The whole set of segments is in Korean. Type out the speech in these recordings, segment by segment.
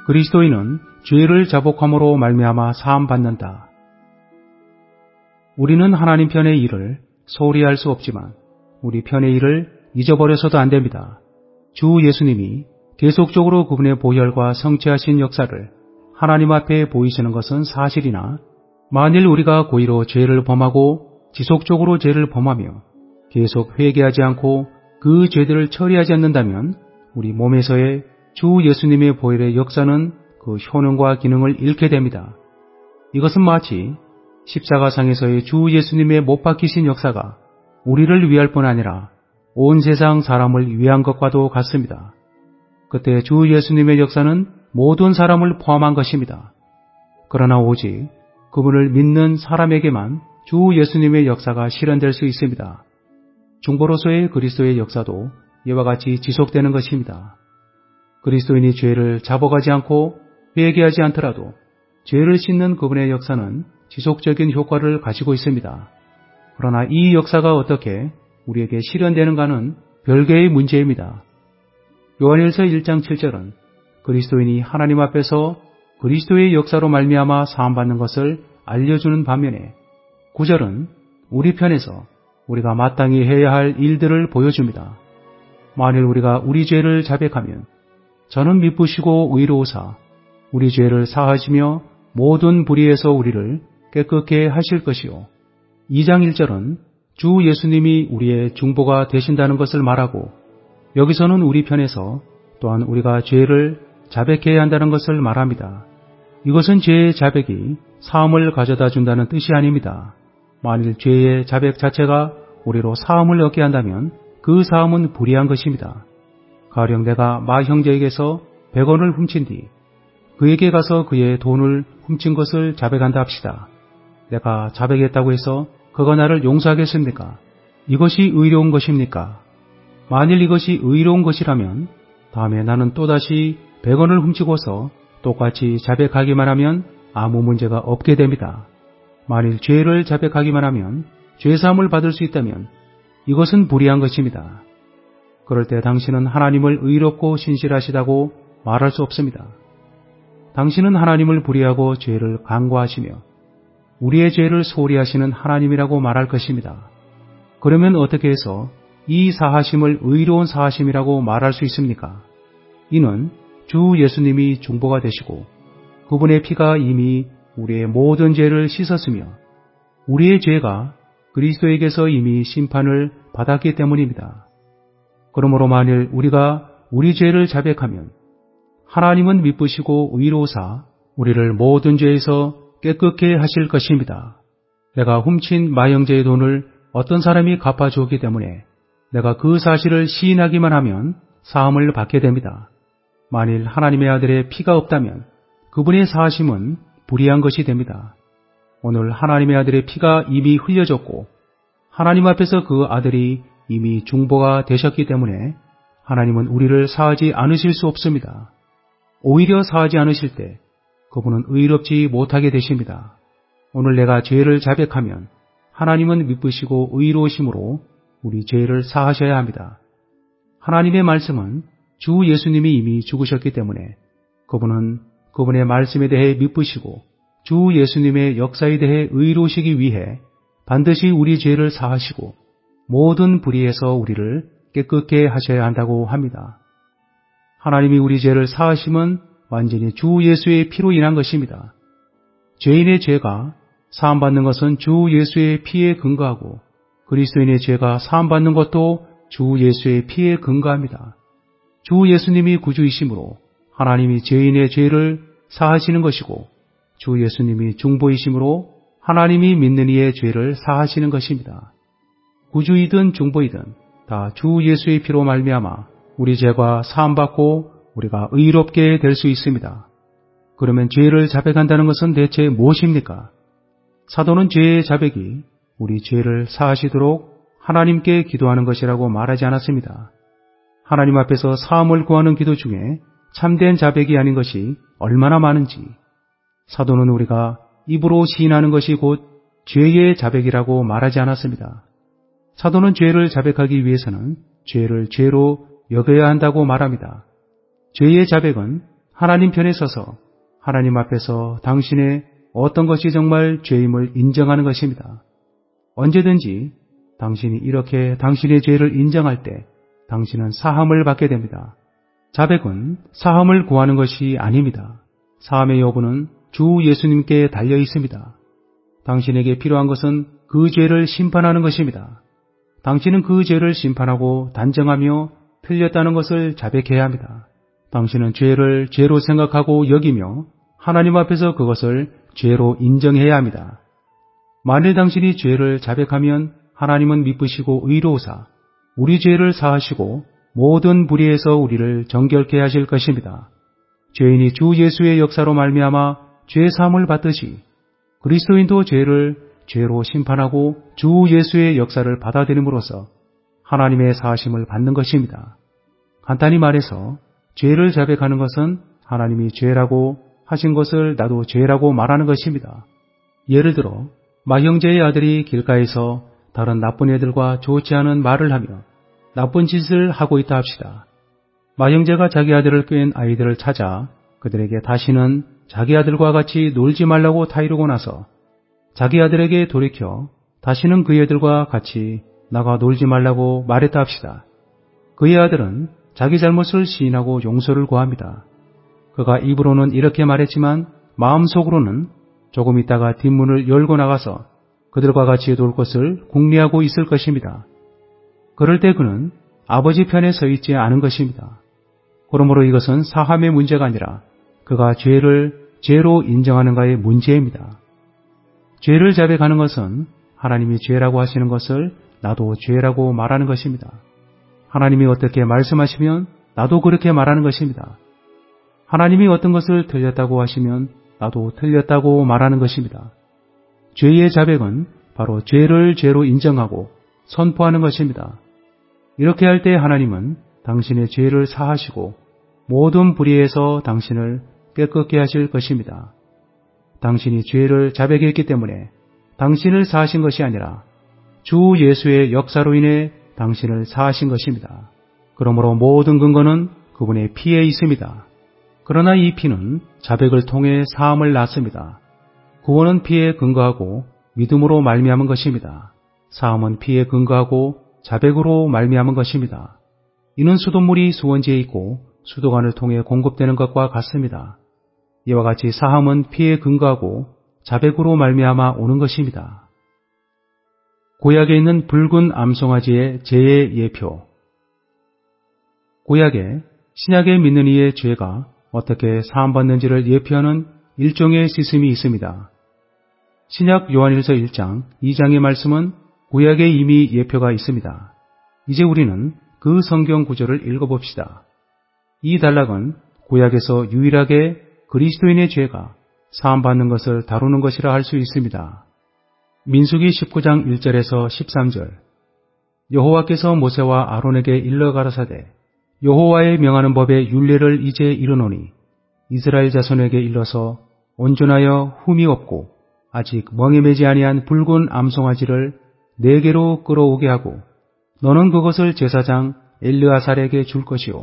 그리스도인은 죄를 자복함으로 말미암아 사함받는다. 우리는 하나님 편의 일을 소홀히 할 수 없지만 우리 편의 일을 잊어버려서도 안 됩니다. 주 예수님이 계속적으로 그분의 보혈과 성취하신 역사를 하나님 앞에 보이시는 것은 사실이나 만일 우리가 고의로 죄를 범하고 지속적으로 죄를 범하며 계속 회개하지 않고 그 죄들을 처리하지 않는다면 우리 몸에서의 주 예수님의 보혈의 역사는 그 효능과 기능을 잃게 됩니다. 이것은 마치 십자가상에서의 주 예수님의 못 박히신 역사가 우리를 위할 뿐 아니라 온 세상 사람을 위한 것과도 같습니다. 그때 주 예수님의 역사는 모든 사람을 포함한 것입니다. 그러나 오직 그분을 믿는 사람에게만 주 예수님의 역사가 실현될 수 있습니다. 중보로서의 그리스도의 역사도 이와 같이 지속되는 것입니다. 그리스도인이 죄를 잡아가지 않고 회개하지 않더라도 죄를 씻는 그분의 역사는 지속적인 효과를 가지고 있습니다. 그러나 이 역사가 어떻게 우리에게 실현되는가는 별개의 문제입니다. 요한일서 1장 7절은 그리스도인이 하나님 앞에서 그리스도의 역사로 말미암아 사함받는 것을 알려주는 반면에 9절은 우리 편에서 우리가 마땅히 해야 할 일들을 보여줍니다. 만일 우리가 우리 죄를 자백하면 저는 미쁘시고 의로우사 우리 죄를 사하시며 모든 불의에서 우리를 깨끗게 하실 것이요. 2장 1절은 주 예수님이 우리의 중보가 되신다는 것을 말하고 여기서는 우리 편에서 또한 우리가 죄를 자백해야 한다는 것을 말합니다. 이것은 죄의 자백이 사함을 가져다 준다는 뜻이 아닙니다. 만일 죄의 자백 자체가 우리로 사함을 얻게 한다면 그 사함은 불의한 것입니다. 가령 내가 마 형제에게서 100원을 훔친 뒤 그에게 가서 그의 돈을 훔친 것을 자백한다 합시다. 내가 자백했다고 해서 그가 나를 용서하겠습니까? 이것이 의로운 것입니까? 만일 이것이 의로운 것이라면 다음에 나는 또다시 100원을 훔치고서 똑같이 자백하기만 하면 아무 문제가 없게 됩니다. 만일 죄를 자백하기만 하면 죄사함을 받을 수 있다면 이것은 불의한 것입니다. 그럴 때 당신은 하나님을 의롭고 신실하시다고 말할 수 없습니다. 당신은 하나님을 불의하고 죄를 간과하시며 우리의 죄를 소홀히 하시는 하나님이라고 말할 것입니다. 그러면 어떻게 해서 이 사하심을 의로운 사하심이라고 말할 수 있습니까? 이는 주 예수님이 중보가 되시고 그분의 피가 이미 우리의 모든 죄를 씻었으며 우리의 죄가 그리스도에게서 이미 심판을 받았기 때문입니다. 그러므로 만일 우리가 우리 죄를 자백하면 하나님은 미쁘시고 의로우사 우리를 모든 죄에서 깨끗게 하실 것입니다. 내가 훔친 마형제의 돈을 어떤 사람이 갚아주었기 때문에 내가 그 사실을 시인하기만 하면 사함을 받게 됩니다. 만일 하나님의 아들의 피가 없다면 그분의 사하심은 불의한 것이 됩니다. 오늘 하나님의 아들의 피가 이미 흘려졌고 하나님 앞에서 그 아들이 이미 중보가 되셨기 때문에 하나님은 우리를 사하지 않으실 수 없습니다. 오히려 사하지 않으실 때 그분은 의롭지 못하게 되십니다. 오늘 내가 죄를 자백하면 하나님은 미쁘시고 의로우심으로 우리 죄를 사하셔야 합니다. 하나님의 말씀은 주 예수님이 이미 죽으셨기 때문에 그분은 그분의 말씀에 대해 미쁘시고 주 예수님의 역사에 대해 의로우시기 위해 반드시 우리 죄를 사하시고 모든 불의에서 우리를 깨끗게 하셔야 한다고 합니다. 하나님이 우리 죄를 사하심은 완전히 주 예수의 피로 인한 것입니다. 죄인의 죄가 사함받는 것은 주 예수의 피에 근거하고 그리스도인의 죄가 사함받는 것도 주 예수의 피에 근거합니다. 주 예수님이 구주이심으로 하나님이 죄인의 죄를 사하시는 것이고 주 예수님이 중보이심으로 하나님이 믿는 이의 죄를 사하시는 것입니다. 구주이든 중보이든 다 주 예수의 피로 말미암아 우리 죄가 사함받고 우리가 의롭게 될 수 있습니다. 그러면 죄를 자백한다는 것은 대체 무엇입니까? 사도는 죄의 자백이 우리 죄를 사하시도록 하나님께 기도하는 것이라고 말하지 않았습니다. 하나님 앞에서 사함을 구하는 기도 중에 참된 자백이 아닌 것이 얼마나 많은지 사도는 우리가 입으로 시인하는 것이 곧 죄의 자백이라고 말하지 않았습니다. 사도는 죄를 자백하기 위해서는 죄를 죄로 여겨야 한다고 말합니다. 죄의 자백은 하나님 편에 서서 하나님 앞에서 당신의 어떤 것이 정말 죄임을 인정하는 것입니다. 언제든지 당신이 이렇게 당신의 죄를 인정할 때 당신은 사함을 받게 됩니다. 자백은 사함을 구하는 것이 아닙니다. 사함의 여부는 주 예수님께 달려 있습니다. 당신에게 필요한 것은 그 죄를 심판하는 것입니다. 당신은 그 죄를 심판하고 단정하며 틀렸다는 것을 자백해야 합니다. 당신은 죄를 죄로 생각하고 여기며 하나님 앞에서 그것을 죄로 인정해야 합니다. 만일 당신이 죄를 자백하면 하나님은 미쁘시고 의로우사 우리 죄를 사하시고 모든 불의에서 우리를 정결케 하실 것입니다. 죄인이 주 예수의 역사로 말미암아 죄 사함을 받듯이 그리스도인도 죄를 죄로 심판하고 주 예수의 역사를 받아들임으로써 하나님의 사하심을 받는 것입니다. 간단히 말해서 죄를 자백하는 것은 하나님이 죄라고 하신 것을 나도 죄라고 말하는 것입니다. 예를 들어 마형제의 아들이 길가에서 다른 나쁜 애들과 좋지 않은 말을 하며 나쁜 짓을 하고 있다 합시다. 마형제가 자기 아들을 꾀인 아이들을 찾아 그들에게 다시는 자기 아들과 같이 놀지 말라고 타이르고 나서 자기 아들에게 돌이켜 다시는 그의 아들과 같이 나가 놀지 말라고 말했다 합시다. 그의 아들은 자기 잘못을 시인하고 용서를 구합니다. 그가 입으로는 이렇게 말했지만 마음속으로는 조금 있다가 뒷문을 열고 나가서 그들과 같이 놀 것을 궁리하고 있을 것입니다. 그럴 때 그는 아버지 편에 서 있지 않은 것입니다. 그러므로 이것은 사함의 문제가 아니라 그가 죄를 죄로 인정하는가의 문제입니다. 죄를 자백하는 것은 하나님이 죄라고 하시는 것을 나도 죄라고 말하는 것입니다. 하나님이 어떻게 말씀하시면 나도 그렇게 말하는 것입니다. 하나님이 어떤 것을 틀렸다고 하시면 나도 틀렸다고 말하는 것입니다. 죄의 자백은 바로 죄를 죄로 인정하고 선포하는 것입니다. 이렇게 할 때 하나님은 당신의 죄를 사하시고 모든 불의에서 당신을 깨끗게 하실 것입니다. 당신이 죄를 자백했기 때문에 당신을 사하신 것이 아니라 주 예수의 역사로 인해 당신을 사하신 것입니다. 그러므로 모든 근거는 그분의 피에 있습니다. 그러나 이 피는 자백을 통해 사함을 낳습니다. 구원은 피에 근거하고 믿음으로 말미암은 것입니다. 사함은 피에 근거하고 자백으로 말미암은 것입니다. 이는 수돗물이 수원지에 있고 수도관을 통해 공급되는 것과 같습니다. 이와 같이 사함은 피에 근거하고 자백으로 말미암아 오는 것입니다. 구약에 있는 붉은 암송아지의 죄의 예표. 구약에 신약에 믿는 이의 죄가 어떻게 사함받는지를 예표하는 일종의 시스템이 있습니다. 신약 요한일서 1장 2장의 말씀은 구약에 이미 예표가 있습니다. 이제 우리는 그 성경 구절을 읽어봅시다. 이 단락은 구약에서 유일하게 그리스도인의 죄가 사함받는 것을 다루는 것이라 할 수 있습니다. 민수기 19장 1절에서 13절. 여호와께서 모세와 아론에게 일러 가라사대 여호와의 명하는 법의 율례를 이제 이르노니 이스라엘 자손에게 일러서 온전하여 흠이 없고 아직 멍에 매지 아니한 붉은 암송아지를 네개로 끌어오게 하고 너는 그것을 제사장 엘르아살에게 줄 것이요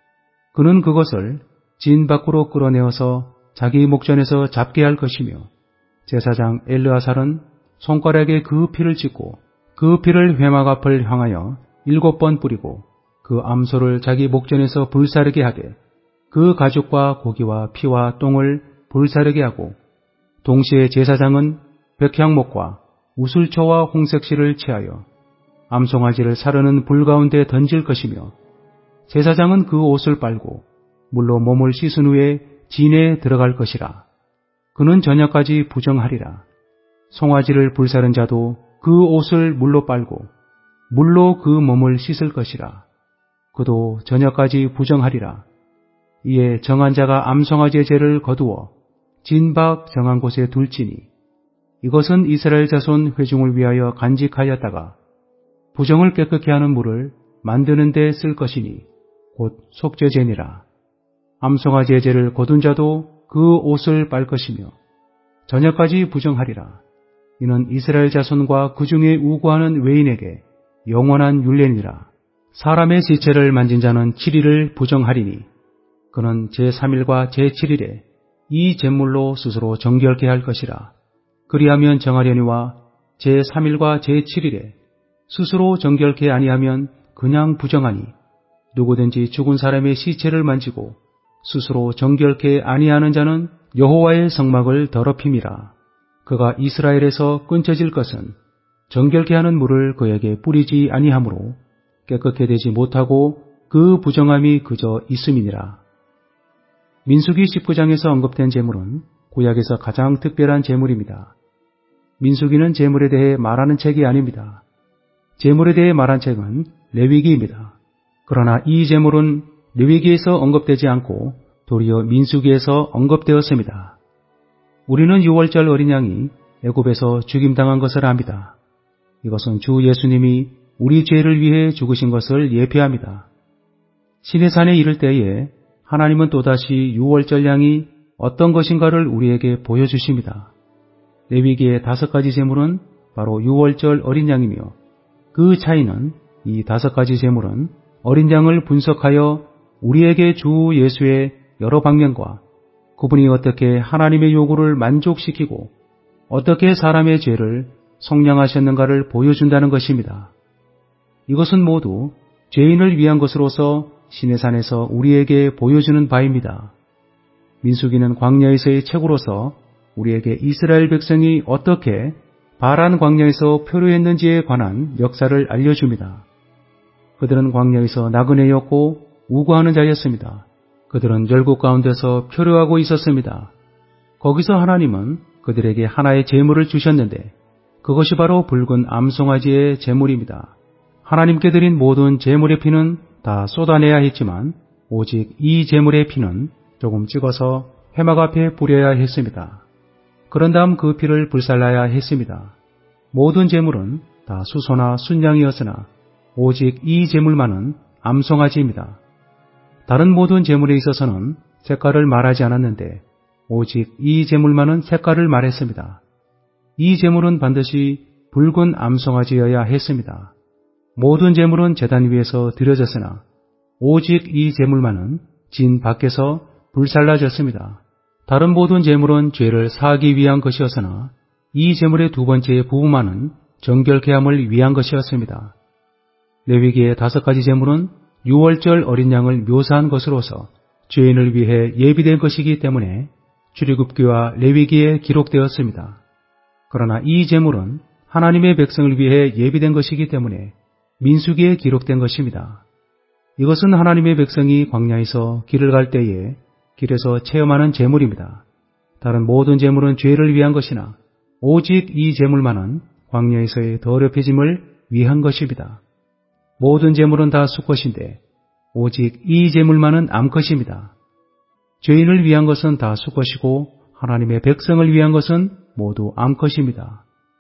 그는 그것을 진 밖으로 끌어내어서 자기 목전에서 잡게 할 것이며 제사장 엘르아살은 손가락에 그 피를 찍고 그 피를 회막 앞을 향하여 7번 뿌리고 그 암소를 자기 목전에서 불사르게 하되 그 가죽과 고기와 피와 똥을 불사르게 하고 동시에 제사장은 백향목과 우슬초와 홍색실을 취하여 암송아지를 사르는 불 가운데 던질 것이며 제사장은 그 옷을 빨고 물로 몸을 씻은 후에 진에 들어갈 것이라. 그는 저녁까지 부정하리라. 송아지를 불사른 자도 그 옷을 물로 빨고 물로 그 몸을 씻을 것이라. 그도 저녁까지 부정하리라. 이에 정한 자가 암송아지의 죄를 거두어 진박 정한 곳에 둘지니 이것은 이스라엘 자손 회중을 위하여 간직하였다가 부정을 깨끗게 하는 물을 만드는 데 쓸 것이니 곧 속죄제니라. 암송아지의 죄를 거둔 자도 그 옷을 빨 것이며 저녁까지 부정하리라. 이는 이스라엘 자손과 그 중에 우고하는 외인에게 영원한 율례니라. 사람의 시체를 만진 자는 7일을 부정하리니 그는 제3일과 제7일에 이 제물로 스스로 정결케 할 것이라. 그리하면 정하려니와 제3일과 제7일에 스스로 정결케 아니하면 그냥 부정하니 누구든지 죽은 사람의 시체를 만지고 스스로 정결케 아니하는 자는 여호와의 성막을 더럽힘이라. 그가 이스라엘에서 끊쳐질 것은 정결케 하는 물을 그에게 뿌리지 아니하므로 깨끗게 되지 못하고 그 부정함이 그저 있음이니라. 민수기 19장에서 언급된 제물은 구약에서 가장 특별한 제물입니다. 민수기는 제물에 대해 말하는 책이 아닙니다. 제물에 대해 말한 책은 레위기입니다. 그러나 이 제물은 레위기에서 언급되지 않고 도리어 민수기에서 언급되었습니다. 우리는 6월절 어린 양이 애굽에서 죽임당한 것을 압니다. 이것은 주 예수님이 우리 죄를 위해 죽으신 것을 예표합니다. 시내산에 이를 때에 하나님은 또다시 6월절 양이 어떤 것인가를 우리에게 보여주십니다. 레위기의 5가지 제물은 바로 6월절 어린 양이며 그 차이는 이 5가지 제물은 어린 양을 분석하여 우리에게 주 예수의 여러 방면과 그분이 어떻게 하나님의 요구를 만족시키고 어떻게 사람의 죄를 속량하셨는가를 보여준다는 것입니다. 이것은 모두 죄인을 위한 것으로서 시내산에서 우리에게 보여주는 바입니다. 민수기는 광야에서의 책으로서 우리에게 이스라엘 백성이 어떻게 바란 광야에서 표류했는지에 관한 역사를 알려줍니다. 그들은 광야에서 나그네였고 우고하는 자였습니다. 그들은 열국 가운데서 표류하고 있었습니다. 거기서 하나님은 그들에게 하나의 제물을 주셨는데 그것이 바로 붉은 암송아지의 제물입니다. 하나님께 드린 모든 제물의 피는 다 쏟아내야 했지만 오직 이 제물의 피는 조금 찍어서 회막 앞에 뿌려야 했습니다. 그런 다음 그 피를 불살라야 했습니다. 모든 제물은 다 수소나 순양이었으나 오직 이 제물만은 암송아지입니다. 다른 모든 제물에 있어서는 색깔을 말하지 않았는데 오직 이 제물만은 색깔을 말했습니다. 이 제물은 반드시 붉은 암송아지여야 했습니다. 모든 제물은 제단 위에서 드려졌으나 오직 이 제물만은 진 밖에서 불살라졌습니다. 다른 모든 제물은 죄를 사하기 위한 것이었으나 이 제물의 두 번째 부부만은 정결케 함을 위한 것이었습니다. 레위기의 5가지 제물은 6월절 어린 양을 묘사한 것으로서 죄인을 위해 예비된 것이기 때문에 출애굽기와 레위기에 기록되었습니다. 그러나 이 제물은 하나님의 백성을 위해 예비된 것이기 때문에 민수기에 기록된 것입니다. 이것은 하나님의 백성이 광야에서 길을 갈 때에 길에서 체험하는 제물입니다. 다른 모든 제물은 죄를 위한 것이나 오직 이 제물만은 광야에서의 더럽혀짐을 위한 것입니다. 모든 제물은 다 수컷인데 오직 이 제물만은 암컷입니다. 죄인을 위한 것은 다 수컷이고 하나님의 백성을 위한 것은 모두 암컷입니다.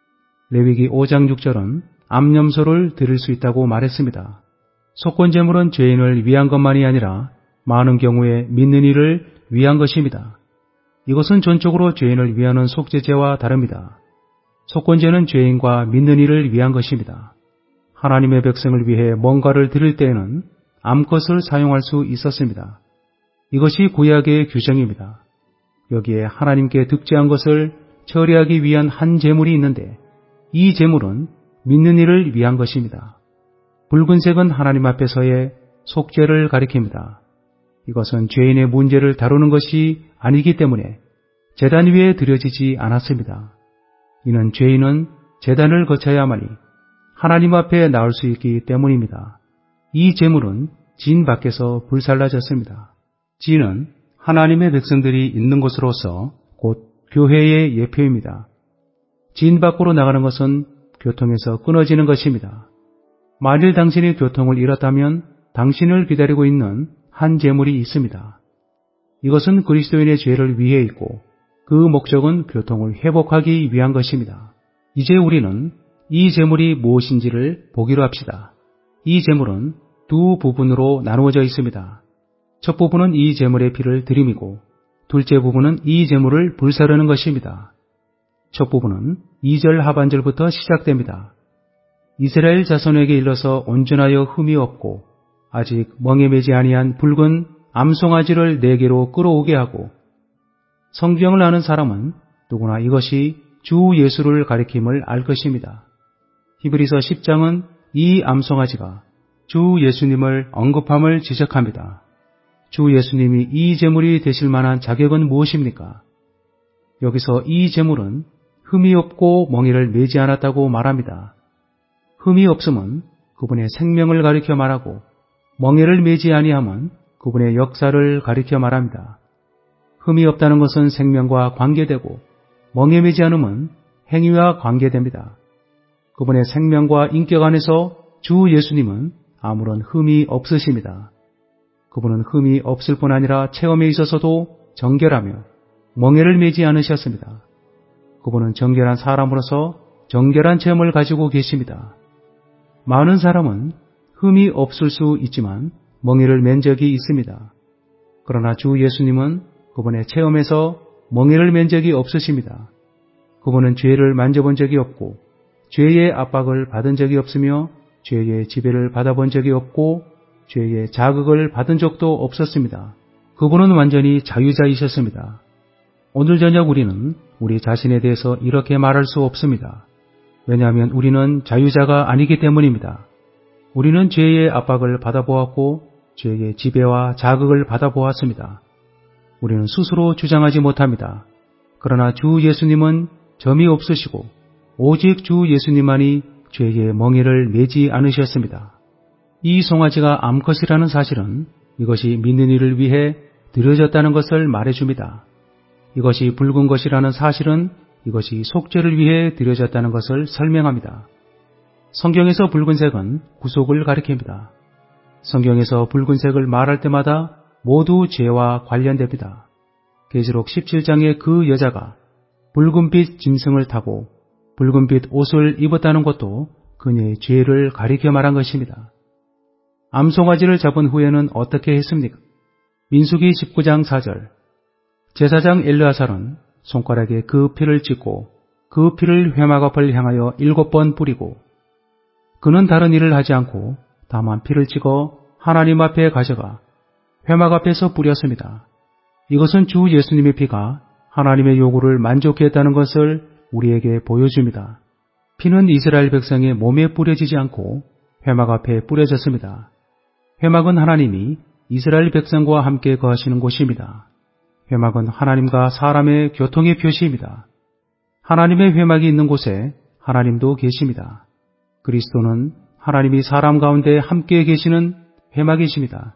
레위기 5장 6절은 암염소를 드릴 수 있다고 말했습니다. 속건 제물은 죄인을 위한 것만이 아니라 많은 경우에 믿는 이를 위한 것입니다. 이것은 전적으로 죄인을 위하는 속죄제와 다릅니다. 속건제는 죄인과 믿는 이를 위한 것입니다. 하나님의 백성을 위해 뭔가를 드릴 때에는 암컷을 사용할 수 있었습니다. 이것이 구약의 규정입니다. 여기에 하나님께 득죄한 것을 처리하기 위한 한 제물이 있는데 이 제물은 믿는 이를 위한 것입니다. 붉은색은 하나님 앞에서의 속죄를 가리킵니다. 이것은 죄인의 문제를 다루는 것이 아니기 때문에 제단 위에 드려지지 않았습니다. 이는 죄인은 제단을 거쳐야만이 하나님 앞에 나올 수 있기 때문입니다. 이 제물은 진 밖에서 불살라졌습니다. 진은 하나님의 백성들이 있는 곳으로서 곧 교회의 예표입니다. 진 밖으로 나가는 것은 교통에서 끊어지는 것입니다. 만일 당신이 교통을 잃었다면 당신을 기다리고 있는 한 제물이 있습니다. 이것은 그리스도인의 죄를 위해 있고 그 목적은 교통을 회복하기 위한 것입니다. 이제 우리는 이 제물이 무엇인지를 보기로 합시다. 이 제물은 두 부분으로 나누어져 있습니다. 첫 부분은 이 제물의 피를 드림이고 둘째 부분은 이 제물을 불사르는 것입니다. 첫 부분은 2절 하반절부터 시작됩니다. 이스라엘 자손에게 일러서 온전하여 흠이 없고 아직 멍에 매지 아니한 붉은 암송아지를 내게로 끌어오게 하고, 성경을 아는 사람은 누구나 이것이 주 예수를 가리킴을 알 것입니다. 히브리서 10장은 이 암송아지가 주 예수님을 언급함을 지적합니다. 주 예수님이 이 제물이 되실 만한 자격은 무엇입니까? 여기서 이 제물은 흠이 없고 멍에를 매지 않았다고 말합니다. 흠이 없음은 그분의 생명을 가리켜 말하고, 멍에를 매지 아니함은 그분의 역사를 가리켜 말합니다. 흠이 없다는 것은 생명과 관계되고, 멍에 매지 않음은 행위와 관계됩니다. 그분의 생명과 인격 안에서 주 예수님은 아무런 흠이 없으십니다. 그분은 흠이 없을 뿐 아니라 체험에 있어서도 정결하며 멍에를 매지 않으셨습니다. 그분은 정결한 사람으로서 정결한 체험을 가지고 계십니다. 많은 사람은 흠이 없을 수 있지만 멍에를 맨 적이 있습니다. 그러나 주 예수님은 그분의 체험에서 멍에를 맨 적이 없으십니다. 그분은 죄를 만져본 적이 없고, 죄의 압박을 받은 적이 없으며, 죄의 지배를 받아본 적이 없고, 죄의 자극을 받은 적도 없었습니다. 그분은 완전히 자유자이셨습니다. 오늘 저녁 우리는 우리 자신에 대해서 이렇게 말할 수 없습니다. 왜냐하면 우리는 자유자가 아니기 때문입니다. 우리는 죄의 압박을 받아보았고, 죄의 지배와 자극을 받아보았습니다. 우리는 스스로 주장하지 못합니다. 그러나 주 예수님은 점이 없으시고, 오직 주 예수님만이 죄의 멍에를 매지 않으셨습니다. 이 송아지가 암컷이라는 사실은 이것이 믿는 이를 위해 드려졌다는 것을 말해줍니다. 이것이 붉은 것이라는 사실은 이것이 속죄를 위해 드려졌다는 것을 설명합니다. 성경에서 붉은색은 구속을 가리킵니다. 성경에서 붉은색을 말할 때마다 모두 죄와 관련됩니다. 계시록 17장의 그 여자가 붉은빛 짐승을 타고 붉은빛 옷을 입었다는 것도 그녀의 죄를 가리켜 말한 것입니다. 암송아지를 잡은 후에는 어떻게 했습니까? 민수기 19장 4절. 제사장 엘르아살은 손가락에 그 피를 찍고 그 피를 회막 앞을 향하여 7번 뿌리고, 그는 다른 일을 하지 않고 다만 피를 찍어 하나님 앞에 가져가 회막 앞에서 뿌렸습니다. 이것은 주 예수님의 피가 하나님의 요구를 만족했다는 것을 우리에게 보여줍니다. 피는 이스라엘 백성의 몸에 뿌려지지 않고 회막 앞에 뿌려졌습니다. 회막은 하나님이 이스라엘 백성과 함께 거하시는 곳입니다. 회막은 하나님과 사람의 교통의 표시입니다. 하나님의 회막이 있는 곳에 하나님도 계십니다. 그리스도는 하나님이 사람 가운데 함께 계시는 회막이십니다.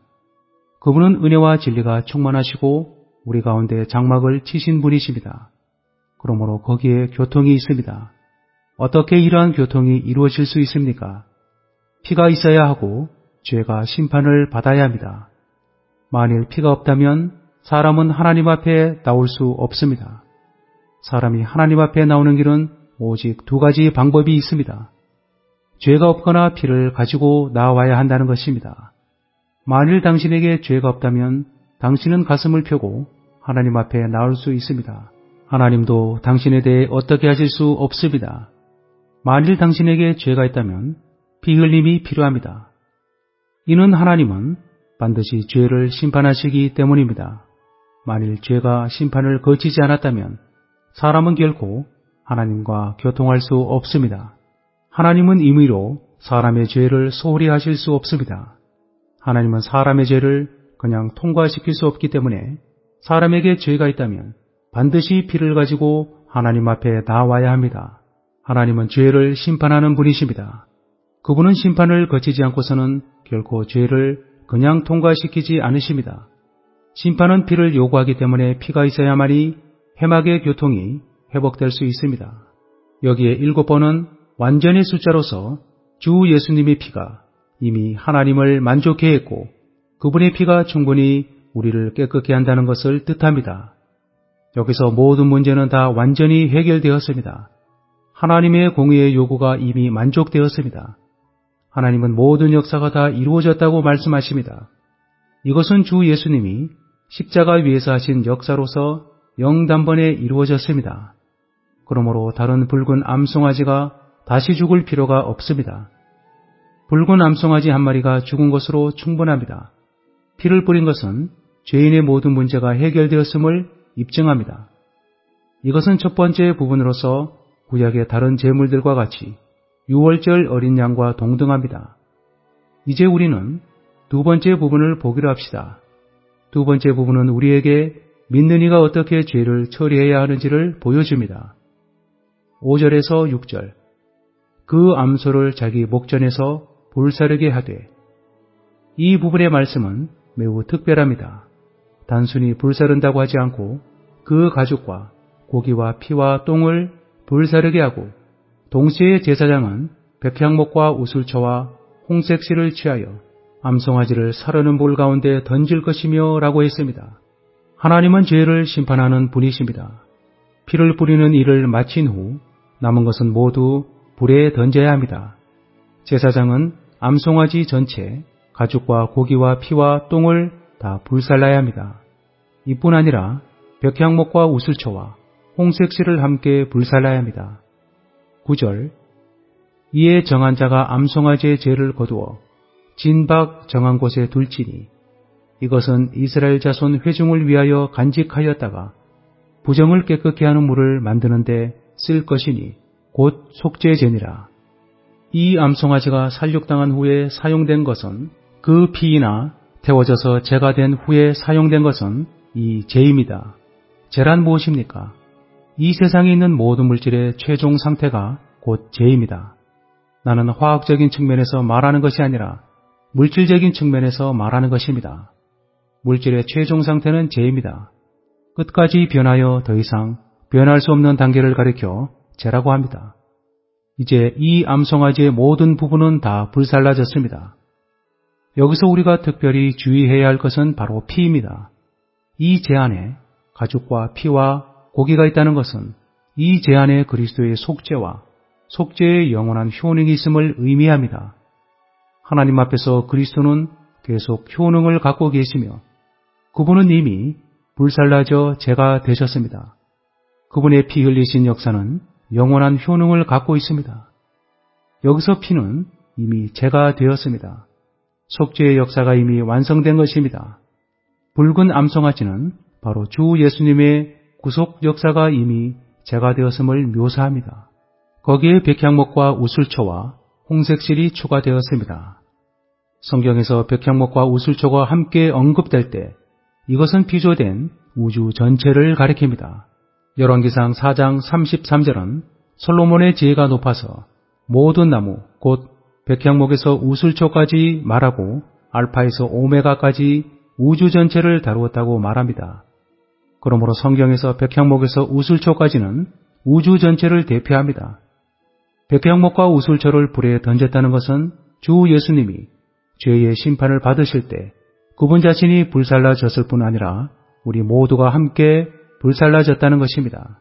그분은 은혜와 진리가 충만하시고 우리 가운데 장막을 치신 분이십니다. 그러므로 거기에 교통이 있습니다. 어떻게 이러한 교통이 이루어질 수 있습니까? 피가 있어야 하고 죄가 심판을 받아야 합니다. 만일 피가 없다면 사람은 하나님 앞에 나올 수 없습니다. 사람이 하나님 앞에 나오는 길은 오직 2가지 방법이 있습니다. 죄가 없거나 피를 가지고 나와야 한다는 것입니다. 만일 당신에게 죄가 없다면 당신은 가슴을 펴고 하나님 앞에 나올 수 있습니다. 하나님도 당신에 대해 어떻게 하실 수 없습니다. 만일 당신에게 죄가 있다면 피 흘림이 필요합니다. 이는 하나님은 반드시 죄를 심판하시기 때문입니다. 만일 죄가 심판을 거치지 않았다면 사람은 결코 하나님과 교통할 수 없습니다. 하나님은 임의로 사람의 죄를 소홀히 하실 수 없습니다. 하나님은 사람의 죄를 그냥 통과시킬 수 없기 때문에 사람에게 죄가 있다면 반드시 피를 가지고 하나님 앞에 나와야 합니다. 하나님은 죄를 심판하는 분이십니다. 그분은 심판을 거치지 않고서는 결코 죄를 그냥 통과시키지 않으십니다. 심판은 피를 요구하기 때문에 피가 있어야만이 회막의 교통이 회복될 수 있습니다. 여기에 7번은 완전히 숫자로서 주 예수님의 피가 이미 하나님을 만족해 했고 그분의 피가 충분히 우리를 깨끗게 한다는 것을 뜻합니다. 여기서 모든 문제는 다 완전히 해결되었습니다. 하나님의 공의의 요구가 이미 만족되었습니다. 하나님은 모든 역사가 다 이루어졌다고 말씀하십니다. 이것은 주 예수님이 십자가 위에서 하신 역사로서 영단번에 이루어졌습니다. 그러므로 다른 붉은 암송아지가 다시 죽을 필요가 없습니다. 붉은 암송아지 한 마리가 죽은 것으로 충분합니다. 피를 뿌린 것은 죄인의 모든 문제가 해결되었음을 입증합니다. 이것은 첫 번째 부분으로서 구약의 다른 제물들과 같이 유월절 어린 양과 동등합니다. 이제 우리는 두 번째 부분을 보기로 합시다. 두 번째 부분은 우리에게 믿는 이가 어떻게 죄를 처리해야 하는지를 보여줍니다. 5절에서 6절. 그 암소를 자기 목전에서 불사르게 하되. 이 부분의 말씀은 매우 특별합니다. 단순히 불사른다고 하지 않고 그 가죽과 고기와 피와 똥을 불사르게 하고, 동시에 제사장은 백향목과 우슬초와 홍색 실을 취하여 암송아지를 사르는 볼 가운데 던질 것이며 라고 했습니다. 하나님은 죄를 심판하는 분이십니다. 피를 뿌리는 일을 마친 후 남은 것은 모두 불에 던져야 합니다. 제사장은 암송아지 전체, 가죽과 고기와 피와 똥을 다 불살라야 합니다. 이뿐 아니라 백향목과 우슬초와 홍색 실을 함께 불살라야 합니다. 9절. 이에 정한 자가 암송아지의 죄를 거두어 진박 정한 곳에 둘지니 이것은 이스라엘 자손 회중을 위하여 간직하였다가 부정을 깨끗게 하는 물을 만드는데 쓸 것이니 곧 속죄제니라. 이 암송아지가 살육당한 후에 사용된 것은 그 피이나 태워져서 제가 된 후에 사용된 것은 이 죄입니다. 죄란 무엇입니까? 이 세상에 있는 모든 물질의 최종 상태가 곧 죄입니다. 나는 화학적인 측면에서 말하는 것이 아니라 물질적인 측면에서 말하는 것입니다. 물질의 최종 상태는 죄입니다. 끝까지 변하여 더 이상 변할 수 없는 단계를 가리켜 죄라고 합니다. 이제 이 암송아지의 모든 부분은 다 불살라졌습니다. 여기서 우리가 특별히 주의해야 할 것은 바로 피입니다. 이 죄 안에 가죽과 피와 고기가 있다는 것은 이 죄 안에 그리스도의 속죄와 속죄의 영원한 효능이 있음을 의미합니다. 하나님 앞에서 그리스도는 계속 효능을 갖고 계시며 그분은 이미 불살라져 죄가 되셨습니다. 그분의 피 흘리신 역사는 영원한 효능을 갖고 있습니다. 여기서 피는 이미 죄가 되었습니다. 속죄의 역사가 이미 완성된 것입니다. 붉은 암송아지는 바로 주 예수님의 구속 역사가 이미 죄가 되었음을 묘사합니다. 거기에 백향목과 우슬초와 홍색실이 추가되었습니다. 성경에서 백향목과 우슬초가 함께 언급될 때 이것은 비조된 우주 전체를 가리킵니다. 열왕기상 4장 33절은 솔로몬의 지혜가 높아서 모든 나무 곧 백향목에서 우슬초까지 말하고 알파에서 오메가까지 우주 전체를 다루었다고 말합니다. 그러므로 성경에서 백향목에서 우슬초까지는 우주 전체를 대표합니다. 백향목과 우슬초를 불에 던졌다는 것은 주 예수님이 죄의 심판을 받으실 때 그분 자신이 불살라졌을 뿐 아니라 우리 모두가 함께 불살라졌다는 것입니다.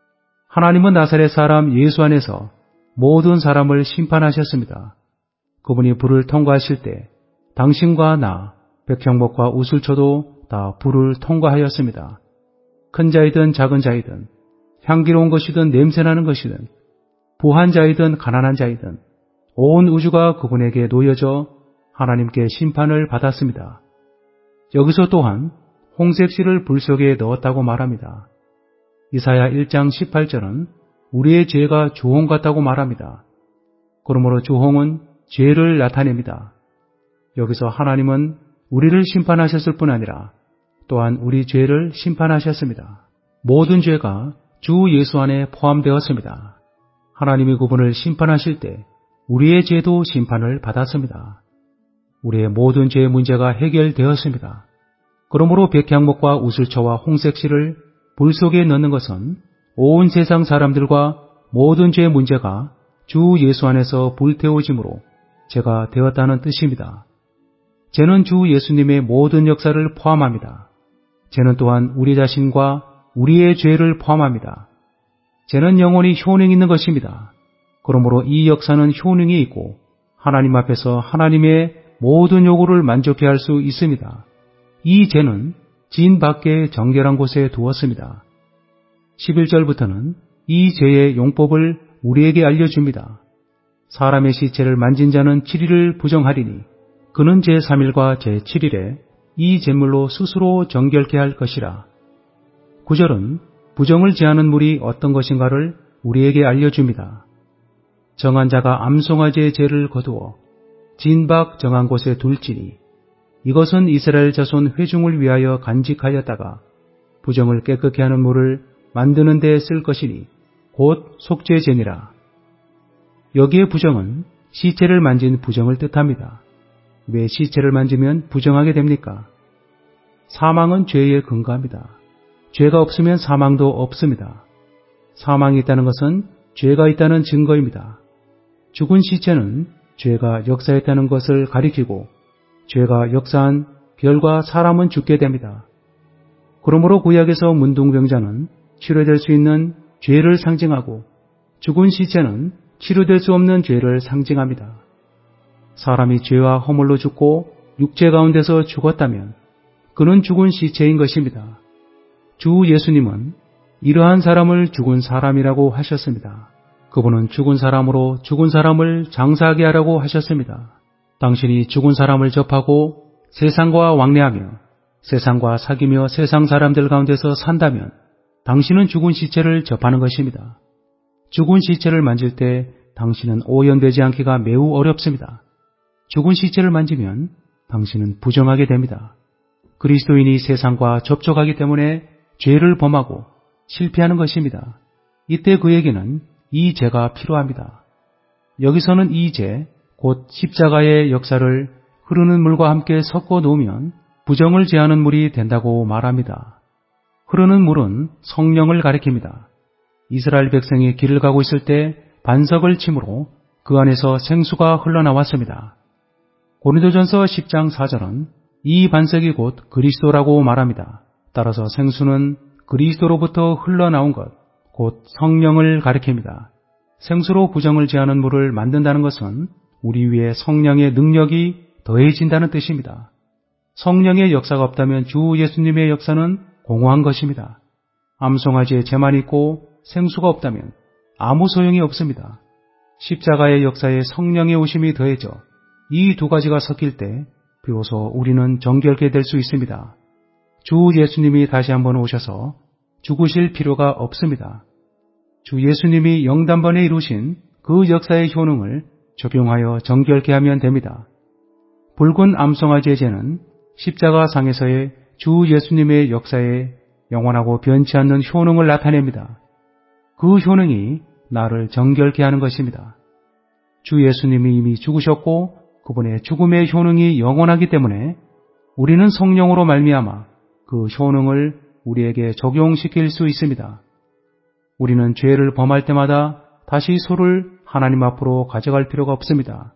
하나님은 나사렛 사람 예수 안에서 모든 사람을 심판하셨습니다. 그분이 불을 통과하실 때 당신과 나, 백향목과 우슬초도 다 불을 통과하였습니다. 큰 자이든 작은 자이든 향기로운 것이든 냄새나는 것이든 부한 자이든 가난한 자이든 온 우주가 그분에게 놓여져 하나님께 심판을 받았습니다. 여기서 또한 홍색실을 불 속에 넣었다고 말합니다. 이사야 1장 18절은 우리의 죄가 주홍 같다고 말합니다. 그러므로 주홍은 죄를 나타냅니다. 여기서 하나님은 우리를 심판하셨을 뿐 아니라 또한 우리 죄를 심판하셨습니다. 모든 죄가 주 예수 안에 포함되었습니다. 하나님이 그분을 심판하실 때 우리의 죄도 심판을 받았습니다. 우리의 모든 죄의 문제가 해결되었습니다. 그러므로 백향목과 우슬초와 홍색실을 불 속에 넣는 것은 온 세상 사람들과 모든 죄의 문제가 주 예수 안에서 불태워짐으로 죄가 되었다는 뜻입니다. 죄는 주 예수님의 모든 역사를 포함합니다. 죄는 또한 우리 자신과 우리의 죄를 포함합니다. 죄는 영원히 효능이 있는 것입니다. 그러므로 이 역사는 효능이 있고 하나님 앞에서 하나님의 모든 요구를 만족해 할 수 있습니다. 이 죄는 진 밖에 정결한 곳에 두었습니다. 11절부터는 이 죄의 용법을 우리에게 알려줍니다. 사람의 시체를 만진 자는 7일을 부정하리니 그는 제3일과 제7일에 이 제물로 스스로 정결케 할 것이라. 9절은 부정을 제하는 물이 어떤 것인가를 우리에게 알려줍니다. 정한 자가 암송아지의 죄를 거두어 진박 정한 곳에 둘지니 이것은 이스라엘 자손 회중을 위하여 간직하였다가 부정을 깨끗게 하는 물을 만드는 데 쓸 것이니 곧 속죄제니라. 여기에 부정은 시체를 만진 부정을 뜻합니다. 왜 시체를 만지면 부정하게 됩니까? 사망은 죄에 근거합니다. 죄가 없으면 사망도 없습니다. 사망이 있다는 것은 죄가 있다는 증거입니다. 죽은 시체는 죄가 역사했다는 것을 가리키고 죄가 역사한 별과 사람은 죽게 됩니다. 그러므로 구약에서 문둥병자는 치료될 수 있는 죄를 상징하고 죽은 시체는 치료될 수 없는 죄를 상징합니다. 사람이 죄와 허물로 죽고 육체 가운데서 죽었다면 그는 죽은 시체인 것입니다. 주 예수님은 이러한 사람을 죽은 사람이라고 하셨습니다. 그분은 죽은 사람으로 죽은 사람을 장사하게 하라고 하셨습니다. 당신이 죽은 사람을 접하고 세상과 왕래하며 세상과 사귀며 세상 사람들 가운데서 산다면 당신은 죽은 시체를 접하는 것입니다. 죽은 시체를 만질 때 당신은 오염되지 않기가 매우 어렵습니다. 죽은 시체를 만지면 당신은 부정하게 됩니다. 그리스도인이 세상과 접촉하기 때문에 죄를 범하고 실패하는 것입니다. 이때 그에게는 이 죄가 필요합니다. 여기서는 이 죄, 곧 십자가의 역사를 흐르는 물과 함께 섞어 놓으면 부정을 제하는 물이 된다고 말합니다. 흐르는 물은 성령을 가리킵니다. 이스라엘 백성이 길을 가고 있을 때 반석을 침으로 그 안에서 생수가 흘러나왔습니다. 고린도전서 10장 4절은 이 반석이 곧 그리스도라고 말합니다. 따라서 생수는 그리스도로부터 흘러나온 것, 곧 성령을 가리킵니다. 생수로 부정을 제하는 물을 만든다는 것은 우리 위에 성령의 능력이 더해진다는 뜻입니다. 성령의 역사가 없다면 주 예수님의 역사는 공허한 것입니다. 암송아지의 죄만 있고 생수가 없다면 아무 소용이 없습니다. 십자가의 역사에 성령의 오심이 더해져 이 두 가지가 섞일 때 비로소 우리는 정결케 될 수 있습니다. 주 예수님이 다시 한번 오셔서 죽으실 필요가 없습니다. 주 예수님이 영단번에 이루신 그 역사의 효능을 적용하여 정결케 하면 됩니다. 붉은 암송아지의 죄는 십자가 상에서의 주 예수님의 역사에 영원하고 변치 않는 효능을 나타냅니다. 그 효능이 나를 정결케 하는 것입니다. 주 예수님이 이미 죽으셨고 그분의 죽음의 효능이 영원하기 때문에 우리는 성령으로 말미암아 그 효능을 우리에게 적용시킬 수 있습니다. 우리는 죄를 범할 때마다 다시 소를 하나님 앞으로 가져갈 필요가 없습니다.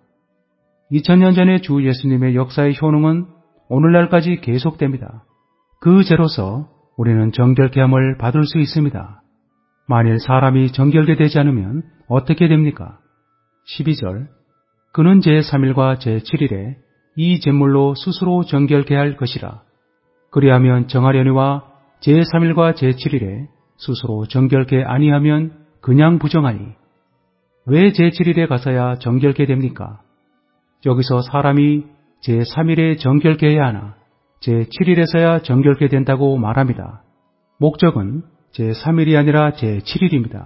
2000년 전의 주 예수님의 역사의 효능은 오늘날까지 계속됩니다. 그 죄로서 우리는 정결케 함을 받을 수 있습니다. 만일 사람이 정결케 되지 않으면 어떻게 됩니까? 12절 그는 제3일과 제7일에 이 제물로 스스로 정결케 할 것이라. 그리하면 정하려니와 제3일과 제7일에 스스로 정결케 아니하면 그냥 부정하니. 왜 제7일에 가서야 정결케 됩니까? 여기서 사람이 제3일에 정결케 해야 하나 제7일에서야 정결케 된다고 말합니다. 목적은 제3일이 아니라 제7일입니다.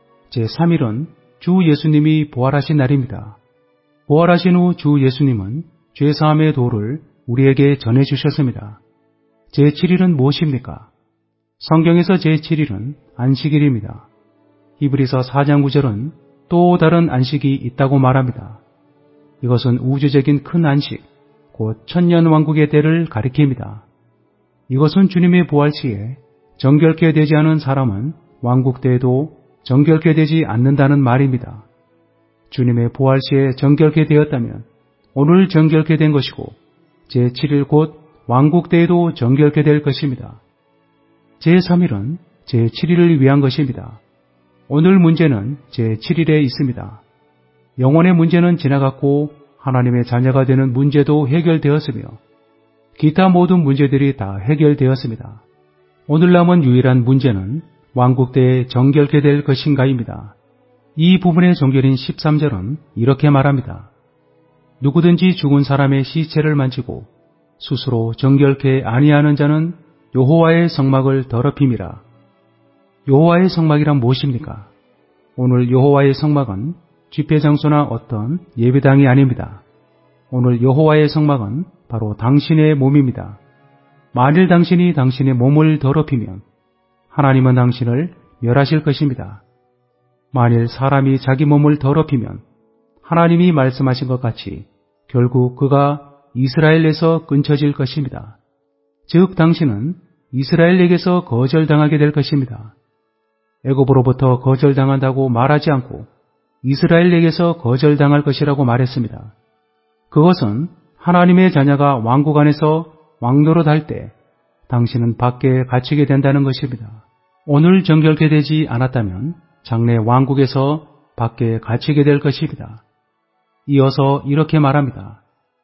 제3일은 주 예수님이 부활하신 날입니다. 부활하신 후 주 예수님은 죄사함의 도를 우리에게 전해주셨습니다. 제7일은 무엇입니까? 성경에서 제7일은 안식일입니다. 히브리서 4장 9절은 또 다른 안식이 있다고 말합니다. 이것은 우주적인 큰 안식, 곧 천년왕국의 때를 가리킵니다. 이것은 주님의 부활 시에 정결케 되지 않은 사람은 왕국 때에도 정결케 되지 않는다는 말입니다. 주님의 부활 시에 정결케 되었다면 오늘 정결케 된 것이고 제7일 곧 왕국 때에도 정결케 될 것입니다. 제3일은 제7일을 위한 것입니다. 오늘 문제는 제7일에 있습니다. 영혼의 문제는 지나갔고 하나님의 자녀가 되는 문제도 해결되었으며 기타 모든 문제들이 다 해결되었습니다. 오늘 남은 유일한 문제는 왕국 때에 정결케 될 것인가입니다. 이 부분의 종결인 13절은 이렇게 말합니다. 누구든지 죽은 사람의 시체를 만지고 스스로 정결케 아니하는 자는 여호와의 성막을 더럽힘이라. 여호와의 성막이란 무엇입니까? 오늘 여호와의 성막은 집회장소나 어떤 예배당이 아닙니다. 오늘 여호와의 성막은 바로 당신의 몸입니다. 만일 당신이 당신의 몸을 더럽히면 하나님은 당신을 멸하실 것입니다. 만일 사람이 자기 몸을 더럽히면 하나님이 말씀하신 것 같이 결국 그가 이스라엘에서 끊쳐질 것입니다. 즉 당신은 이스라엘에게서 거절당하게 될 것입니다. 애굽으로부터 거절당한다고 말하지 않고 이스라엘에게서 거절당할 것이라고 말했습니다. 그것은 하나님의 자녀가 왕국 안에서 왕노릇할 때 당신은 밖에 갇히게 된다는 것입니다. 오늘 정결케 되지 않았다면 장래 왕국에서 밖에 갇히게 될 것입니다. 이어서 이렇게 말합니다.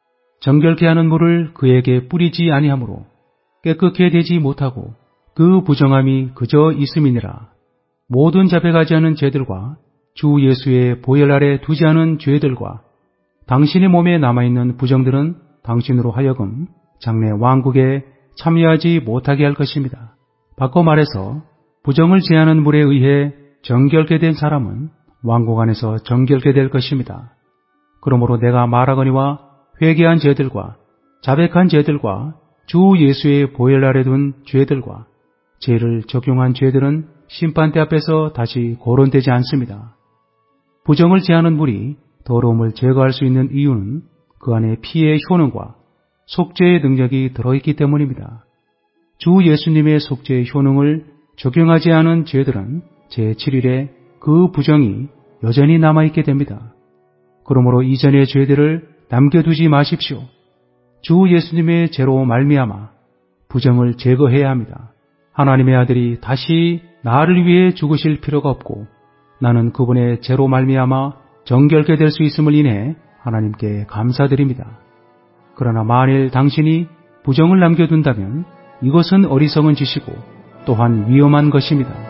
정결케 하는 물을 그에게 뿌리지 아니하므로 깨끗게 되지 못하고 그 부정함이 그저 있음이니라. 모든 자백하지 않은 죄들과 주 예수의 보혈 아래 두지 않은 죄들과 당신의 몸에 남아있는 부정들은 당신으로 하여금 장래 왕국에 참여하지 못하게 할 것입니다. 바꿔 말해서 부정을 제하는 물에 의해 정결케 된 사람은 왕국 안에서 정결케 될 것입니다. 그러므로 내가 말하거니와 회개한 죄들과 자백한 죄들과 주 예수의 보혈 아래 둔 죄들과 죄를 적용한 죄들은 심판대 앞에서 다시 거론되지 않습니다. 부정을 제하는 물이 더러움을 제거할 수 있는 이유는 그 안에 피의 효능과 속죄의 능력이 들어있기 때문입니다. 주 예수님의 속죄의 효능을 적용하지 않은 죄들은 제7일에 그 부정이 여전히 남아있게 됩니다. 그러므로 이전의 죄들을 남겨두지 마십시오. 주 예수님의 죄로 말미암아 부정을 제거해야 합니다. 하나님의 아들이 다시 나를 위해 죽으실 필요가 없고 나는 그분의 죄로 말미암아 정결케 될 수 있음을 인해 하나님께 감사드립니다. 그러나 만일 당신이 부정을 남겨둔다면 이것은 어리석은 짓이고 또한 위험한 것입니다.